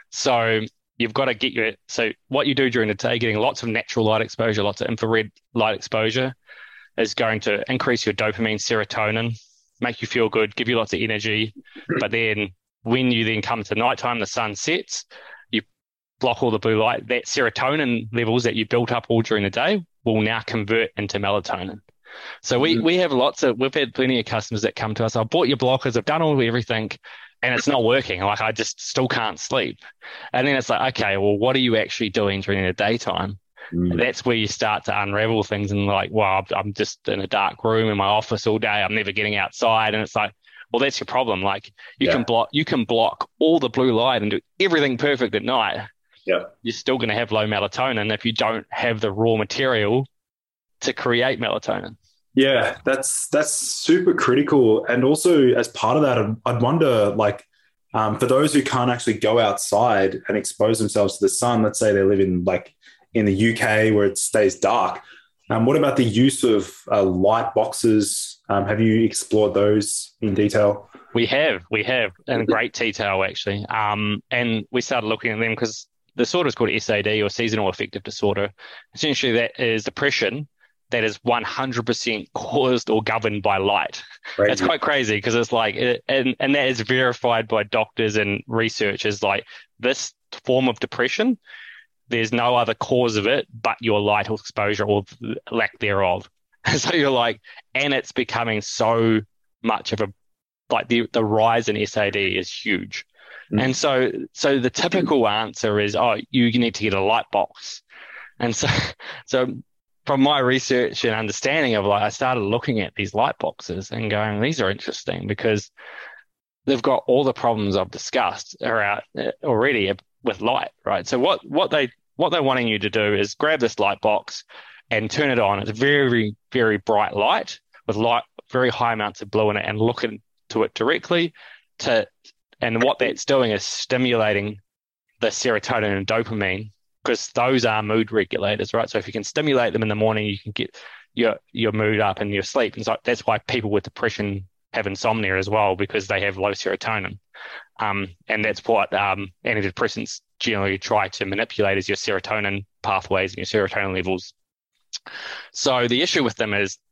So you've got to get your so what you do during the day, getting lots of natural light exposure, lots of infrared light exposure, is going to increase your dopamine, serotonin, make you feel good, give you lots of energy. But then when you then come to nighttime, the sun sets, you block all the blue light, that serotonin levels that you built up all during the day will now convert into melatonin. So we, mm-hmm. we have lots of, we've had plenty of customers that come to us, I've bought your blockers, I've done all everything, and it's not working. Like, I just still can't sleep. And then it's like, okay, well, what are you actually doing during the daytime? Mm. That's where you start to unravel things and like, well, I'm just in a dark room in my office all day. I'm never getting outside. And it's like, well, that's your problem. Like you yeah. can block, you can block all the blue light and do everything perfect at night. Yeah. You're still going to have low melatonin if you don't have the raw material to create melatonin. Yeah, that's, that's super critical. And also as part of that, I'd, I'd wonder, like, um, for those who can't actually go outside and expose themselves to the sun, let's say they live in like in the U K where it stays dark. Um, what about the use of uh, light boxes? Um, have you explored those in detail? We have, we have in great detail actually. Um, and we started looking at them because the disorder is called S A D, or seasonal affective disorder. Essentially, that is depression that is one hundred percent caused or governed by light. Crazy. It's quite crazy because it's like, it, and, and that is verified by doctors and researchers, like this form of depression, there's no other cause of it but your light exposure or lack thereof. So you're like, and it's becoming so much of a, like the, the rise in S A D is huge. Mm. And so, so the typical answer is, oh, you need to get a light box. And so, so from my research and understanding of like, I started looking at these light boxes and going, these are interesting because they've got all the problems I've discussed around already with light, right? So what, what they, what they're wanting you to do is grab this light box and turn it on. It's very, very bright light with light, very high amounts of blue in it, and look into it directly to, and what that's doing is stimulating the serotonin and dopamine, because those are mood regulators, right? So if you can stimulate them in the morning, you can get your, your mood up and your sleep. And so that's why people with depression have insomnia as well, because they have low serotonin. Um, and that's what um, antidepressants generally try to manipulate, is your serotonin pathways and your serotonin levels. So the issue with them is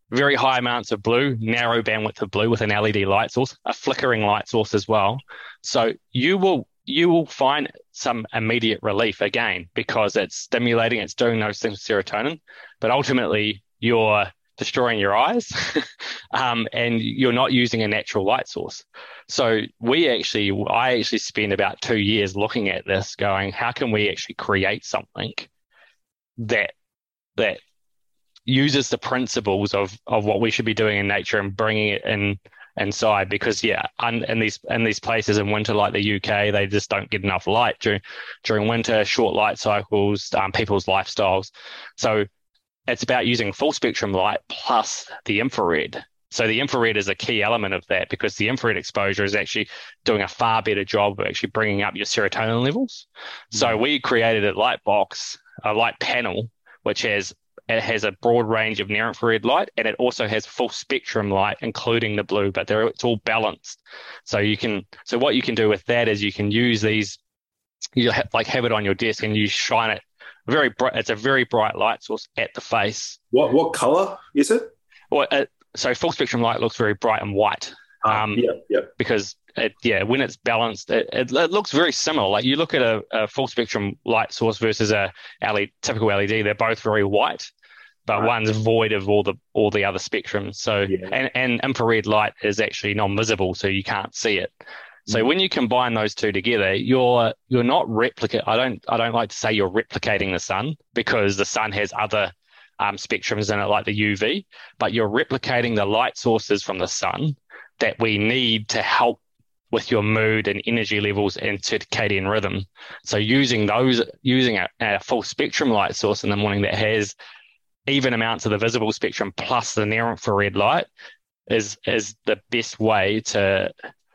very high amounts of blue, narrow bandwidth of blue with an L E D light source, a flickering light source as well. So you will you will find some immediate relief again because it's stimulating, it's doing those things with serotonin, but ultimately you're destroying your eyes um, and you're not using a natural light source. So we actually, I actually spent about two years looking at this going, how can we actually create something that that uses the principles of of what we should be doing in nature and bringing it in inside? Because yeah, un, in these in these places in winter like the U K, they just don't get enough light during during winter, short light cycles, um, people's lifestyles. So it's about using full spectrum light plus the infrared. So the infrared is a key element of that because the infrared exposure is actually doing a far better job of actually bringing up your serotonin levels. Mm-hmm. So we created a light box, a light panel, which has it has a broad range of near infrared light, and it also has full spectrum light, including the blue, but it's all balanced. So you can, so what you can do with that is you can use these, you ha- like have it on your desk and you shine it very bright. It's a very bright light source at the face. What what color is it? Well, it, so full spectrum light looks very bright and white. Um, yeah, yeah. Because it, yeah, when it's balanced, it, it, it looks very similar. Like you look at a, a full spectrum light source versus a L E D, typical L E D, they're both very white, but right. one's void of all the all the other spectrums. So yeah. and, and infrared light is actually non-visible, so you can't see it. So when you combine those two together, you're you're not replicate. I don't I don't like to say you're replicating the sun because the sun has other um, spectrums in it like the U V, but you're replicating the light sources from the sun that we need to help with your mood and energy levels and circadian rhythm. So using those, using a, a full spectrum light source in the morning that has even amounts of the visible spectrum plus the near infrared light is is the best way to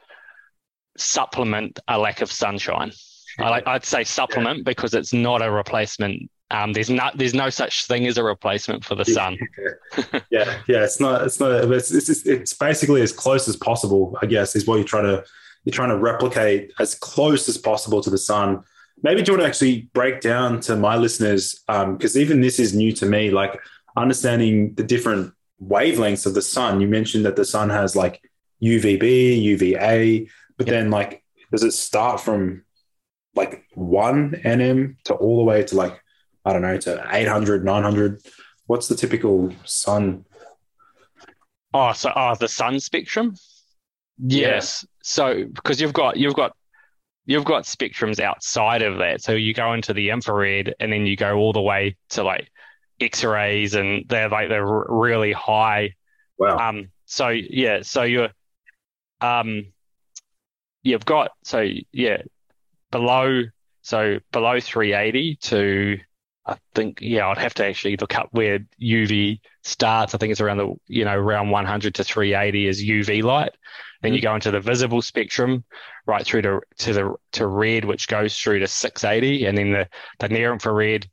supplement a lack of sunshine. I like, I'd say supplement yeah. because it's not a replacement. Um, there's not there's no such thing as a replacement for the sun. yeah, yeah, it's not it's not it's, it's it's basically as close as possible, I guess, is what you're trying to you're trying to replicate as close as possible to the sun. Maybe do you want to actually break down to my listeners, because um, even this is new to me, like understanding the different wavelengths of the sun. You mentioned that the sun has like U V B, U V A. But yep. then, like, does it start from like one N M to all the way to like, I don't know, to eight hundred, nine hundred? What's the typical sun? Oh, so oh, the sun spectrum? Yes. Yeah. So because you've got you've got you've got spectrums outside of that. So you go into the infrared, and then you go all the way to like X-rays, and they're like they're really high. Wow. Um. So yeah. So you're um. You've got, so yeah, below, so below three eighty to, I think, yeah, I'd have to actually look up where U V starts. I think it's around the, you know, around one hundred to three eighty is U V light. Then mm-hmm. you go into the visible spectrum right through to, to the, to red, which goes through to six eighty. And then the, the near infrared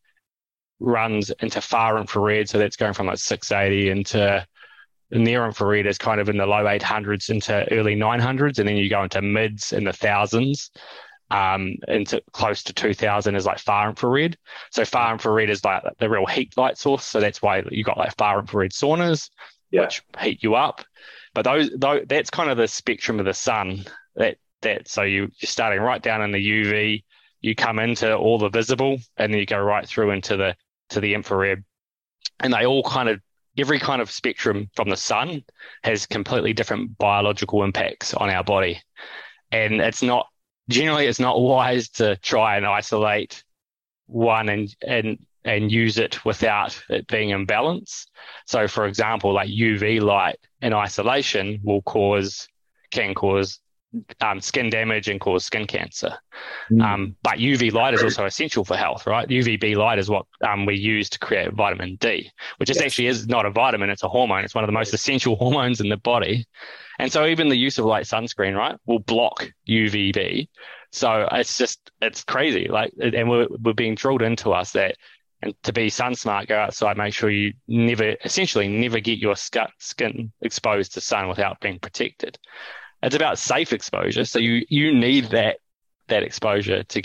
runs into far infrared. So that's going from like six eighty into, the near infrared is kind of in the low eight hundreds into early nine hundreds, and then you go into mids in the thousands, um, into close to two thousand is like far infrared. So far infrared is like the real heat light source. So that's why you got like far infrared saunas, yeah. which heat you up. But those, those, that's kind of the spectrum of the sun. That that so you you're starting right down in the U V, you come into all the visible, and then you go right through into the to the infrared, and they all kind of. Every kind of spectrum from the sun has completely different biological impacts on our body. And it's not, generally it's not wise to try and isolate one and, and, and use it without it being in balance. So for example, like U V light in isolation will cause, can cause um, skin damage and cause skin cancer. Mm. Um, but U V light is also essential for health, right? U V B light is what um, we use to create vitamin D, which is yes. actually is not a vitamin, it's a hormone. It's one of the most essential hormones in the body. And so even the use of light sunscreen, right, will block U V B. So it's just, it's crazy. Like, and we're, we're being drilled into us that, and to be sun smart, go outside, make sure you never, essentially never get your skin exposed to sun without being protected. It's about safe exposure. So you, you need that that exposure to get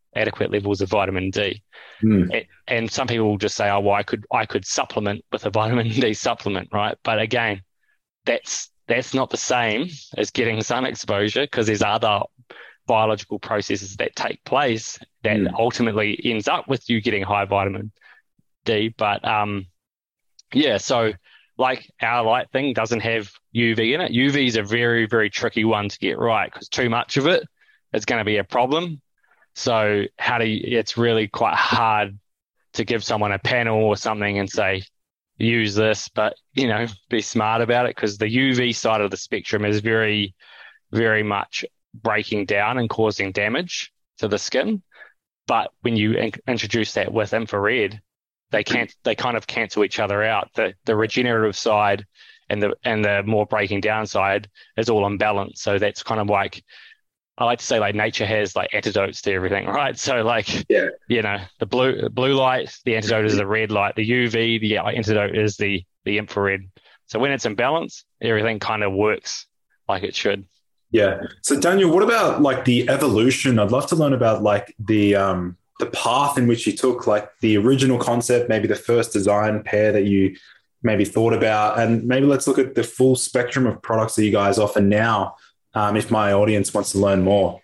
adequate levels of vitamin D. Mm. And, and some people will just say, oh, well, I could I could supplement with a vitamin D supplement, right? But again, that's that's not the same as getting sun exposure, because there's other biological processes that take place that mm. ultimately ends up with you getting high vitamin D. But um, yeah, so like our light thing doesn't have U V in it. U V is a very, very tricky one to get right, because too much of it is going to be a problem. So how do you, it's really quite hard to give someone a panel or something and say, use this, but, you know, be smart about it, because the U V side of the spectrum is very, very much breaking down and causing damage to the skin. But when you in- introduce that with infrared, they can't, they kind of cancel each other out. The the regenerative side and the and the more breaking down side is all in balance. So that's kind of like, I like to say, like, nature has like antidotes to everything, right? So like, yeah. you know, the blue blue light, the antidote is the red light. The U V, the antidote is the the infrared. So when it's in balance, everything kind of works like it should. Yeah. So Daniel, what about like the evolution? I'd love to learn about like the um the path in which you took, like the original concept, maybe the first design pair that you maybe thought about, and maybe let's look at the full spectrum of products that you guys offer now. Um, if my audience wants to learn more.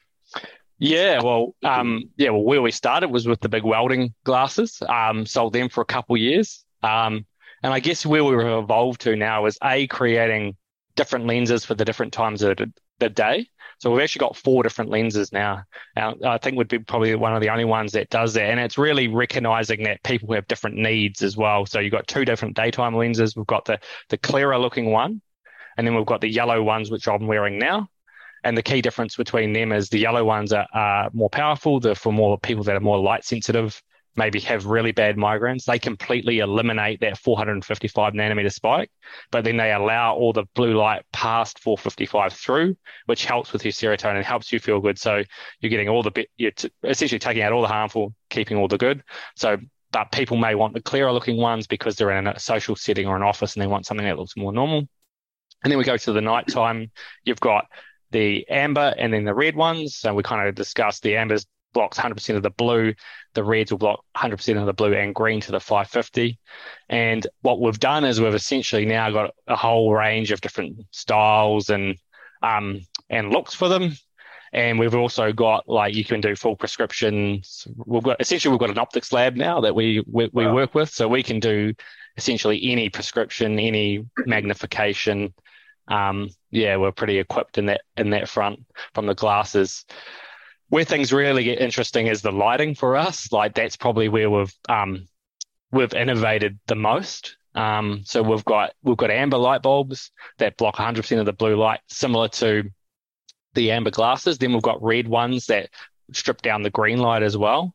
Yeah, well, um, yeah, well, where we started was with the big welding glasses. Um, sold them for a couple of years, um, and I guess where we've evolved to now is a creating different lenses for the different times of the, the day. So we've actually got four different lenses now. Uh, I think would be probably one of the only ones that does that, and it's really recognizing that people have different needs as well. So you've got two different daytime lenses. We've got the the clearer looking one, and then we've got the yellow ones, which I'm wearing now. And the key difference between them is the yellow ones are, are more powerful. They're for more people that are more light sensitive, maybe have really bad migraines. They completely eliminate that four hundred fifty-five nanometer spike, but then they allow all the blue light past four fifty-five through, which helps with your serotonin, helps you feel good. So you're getting all the, you're t- essentially taking out all the harmful, keeping all the good. So, but people may want the clearer looking ones because they're in a social setting or an office and they want something that looks more normal. And then we go to the nighttime. You've got the amber and then the red ones. So we kind of discussed the ambers blocks one hundred percent of the blue. The reds will block one hundred percent of the blue and green to the five fifty. And what we've done is we've essentially now got a whole range of different styles and um and looks for them. And we've also got, like, you can do full prescriptions. We've got essentially we've got an optics lab now that we we, we wow. work with, so we can do essentially any prescription, any magnification. Um, yeah, we're pretty equipped in that in that front from the glasses. Where things really get interesting is the lighting for us. Like, that's probably where we've um, we've innovated the most. Um, so we've got we've got amber light bulbs that block one hundred percent of the blue light, similar to the amber glasses. Then we've got red ones that strip down the green light as well.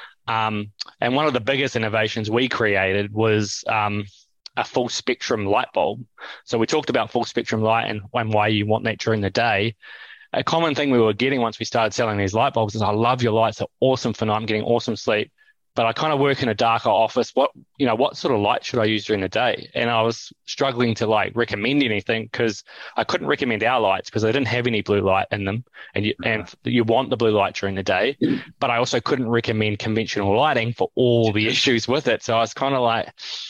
Um, and one of the biggest innovations we created was um, a full spectrum light bulb. So we talked about full spectrum light and, and why you want that during the day. A common thing we were getting once we started selling these light bulbs is, I love your lights, they're awesome for night, I'm getting awesome sleep, but I kind of work in a darker office. What, you know, what sort of light should I use during the day? And I was struggling to like recommend anything, because I couldn't recommend our lights because they didn't have any blue light in them. And you, and you want the blue light during the day, but I also couldn't recommend conventional lighting for all the issues with it. So I was kind of like,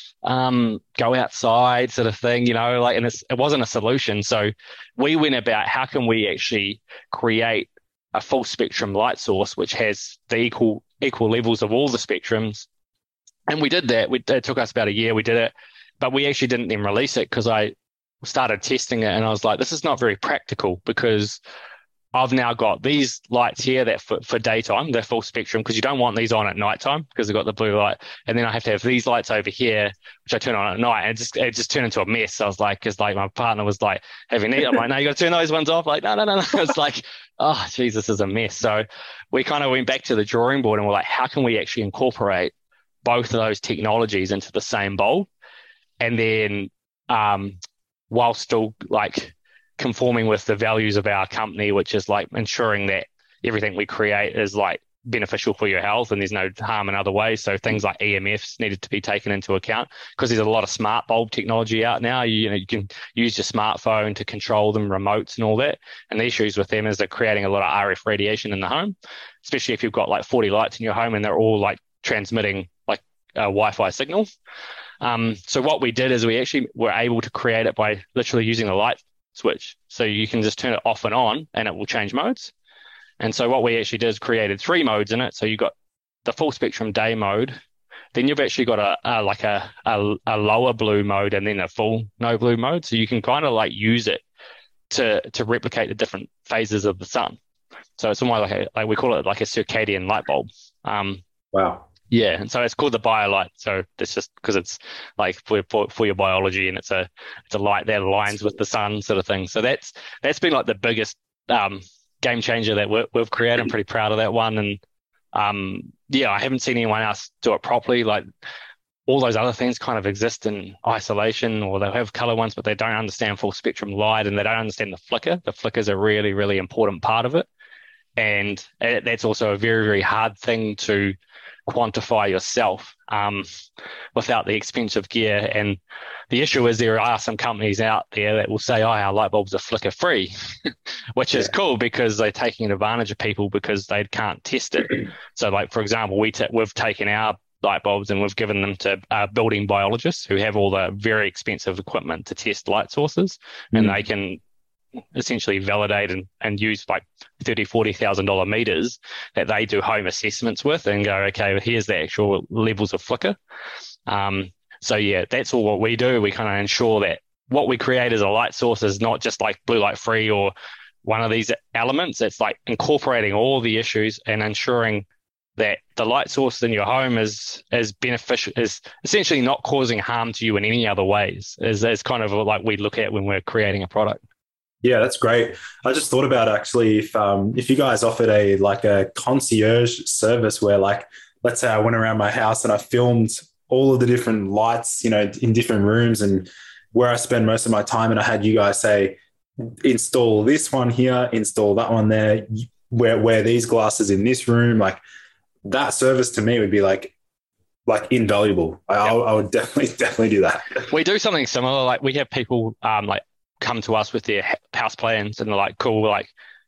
um, go outside sort of thing, you know, like, and it's, it wasn't a solution. So we went about, how can we actually create a full spectrum light source, which has the equal, equal levels of all the spectrums. And we did that. We, it took us about a year. We did it, but we actually didn't then release it because I started testing it and I was like, this is not very practical, because I've now got these lights here that for, for daytime, they're full spectrum, because you don't want these on at nighttime because they've got the blue light. And then I have to have these lights over here, which I turn on at night, and it just, it just turned into a mess. I was like, because like my partner was like having these, I'm like, no, you got to turn those ones off. Like, no, no, no, no. It's like, oh, geez, this is a mess. So we kind of went back to the drawing board and we're like, how can we actually incorporate both of those technologies into the same bulb? And then um, while still like conforming with the values of our company, which is like ensuring that everything we create is like beneficial for your health and there's no harm in other ways. So things like E M Fs needed to be taken into account because there's a lot of smart bulb technology out now. You, you know, you can use your smartphone to control them, remotes and all that. And the issues with them is they're creating a lot of R F radiation in the home, especially if you've got like forty lights in your home and they're all like transmitting like a Wi-Fi signal. Um, so what we did is we actually were able to create it by literally using the light switch. So you can just turn it off and on and it will change modes. And so what we actually did is created three modes in it. So you got the full spectrum day mode. Then you've actually got a, a like a, a a lower blue mode and then a full no blue mode. So you can kind of like use it to to replicate the different phases of the sun. So it's almost like a, like we call it like a circadian light bulb. Um, wow. Yeah, and so it's called the BioLight. So it's just because it's like for, for for your biology, and it's a it's a light that aligns with the sun, sort of thing. So that's that's been like the biggest um, game changer that we're, we've created. I'm pretty proud of that one, and um, yeah, I haven't seen anyone else do it properly. Like all those other things kind of exist in isolation, or they'll have color ones, but they don't understand full spectrum light, and they don't understand the flicker. The flicker is a really really important part of it, and it, that's also a very very hard thing to quantify yourself um, without the expensive gear. And the issue is there are some companies out there that will say, oh, our light bulbs are flicker free, which is yeah. cool because they're taking advantage of people because they can't test it. So like, for example, we t- we've taken our light bulbs and we've given them to uh, building biologists who have all the very expensive equipment to test light sources, mm. and they can essentially validate and, and use like thirty thousand dollars, forty thousand dollars meters that they do home assessments with and go, okay, well, here's the actual levels of flicker. Um, so yeah, that's all what we do. We kind of ensure that what we create as a light source is not just like blue light free or one of these elements. It's like incorporating all the issues and ensuring that the light source in your home is is beneficial, is essentially not causing harm to you in any other ways. Is, is kind of like we look at when we're creating a product. Yeah, that's great. I just thought about actually if um, if you guys offered a like a concierge service where like, let's say I went around my house and I filmed all of the different lights, you know, in different rooms and where I spend most of my time, and I had you guys say, install this one here, install that one there, wear, wear these glasses in this room. Like that service to me would be like, like invaluable. I, yep. I, I would definitely, definitely do that. We do something similar. Like we have people um, like, come to us with their house plans and they're like, cool, like,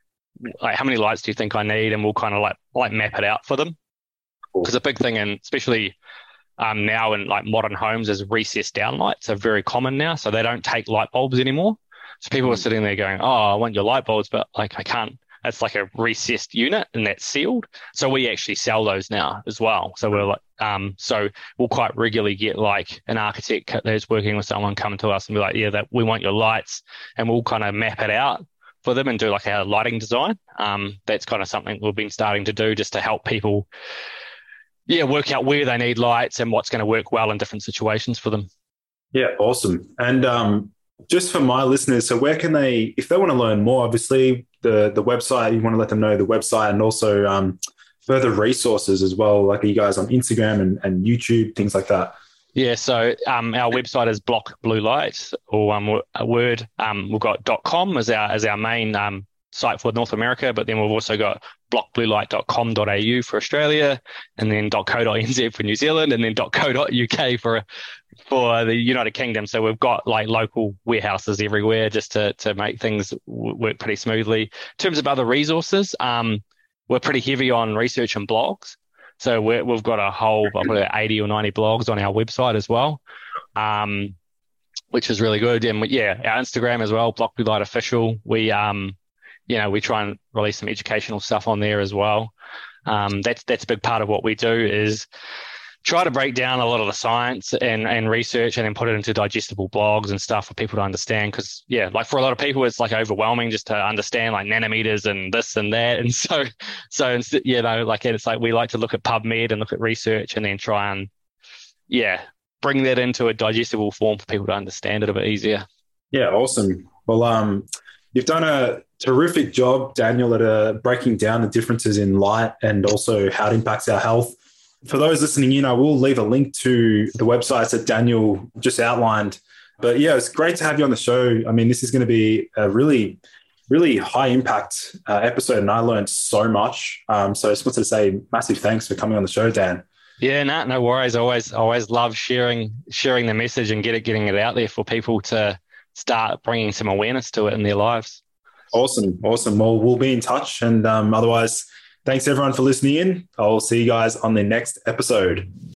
like how many lights do you think I need? And we'll kind of like like map it out for them. Because cool. a big thing, and especially um, now in like modern homes, is recessed down lights are very common now. So they don't take light bulbs anymore. So people mm. are sitting there going, oh, I want your light bulbs, but like I can't. It's like a recessed unit and that's sealed. So we actually sell those now as well. So we're like, um, so we'll quite regularly get like an architect that's working with someone come to us and be like, yeah, that we want your lights, and we'll kind of map it out for them and do like a lighting design. Um, that's kind of something we've been starting to do just to help people, yeah, work out where they need lights and what's going to work well in different situations for them. Yeah, awesome. And um, just for my listeners, so where can they, if they want to learn more, obviously the the website, you want to let them know the website and also um, further resources as well, like you guys on Instagram and, and YouTube, things like that. Yeah, so um, our website is Block Blue Light, or um, a word. Um, we've got .com as our as our main um, site for North America, but then we've also got block blue light dot com dot a u for Australia, and then .co dot n z for New Zealand, and then .co dot u k for for the United Kingdom. So we've got like local warehouses everywhere just to to make things w- work pretty smoothly. In terms of other resources, um, we're pretty heavy on research and blogs. So we're, we've got a whole probably eighty or ninety blogs on our website as well, um, which is really good. And we, yeah, our Instagram as well, Block Blue Light Official. We, um, you know, we try and release some educational stuff on there as well. Um, that's that's a big part of what we do is try to break down a lot of the science and, and research and then put it into digestible blogs and stuff for people to understand. Because, yeah, like for a lot of people, it's like overwhelming just to understand like nanometers and this and that. And so, so you know, like it's like we like to look at PubMed and look at research and then try and, yeah, bring that into a digestible form for people to understand it a bit easier. Yeah, awesome. Well, um, you've done a terrific job, Daniel, at uh, breaking down the differences in light and also how it impacts our health. For those listening in, I will leave a link to the websites that Daniel just outlined. But yeah, it's great to have you on the show. I mean, this is going to be a really really high impact uh, episode, and I learned so much. Um, so I just wanted to say massive thanks for coming on the show, Dan. Yeah, no, no worries. I always, always love sharing, sharing the message and get it, getting it out there for people to start bringing some awareness to it in their lives. Awesome. Awesome. Well, we'll be in touch. And um, otherwise, thanks everyone for listening in. I'll see you guys on the next episode.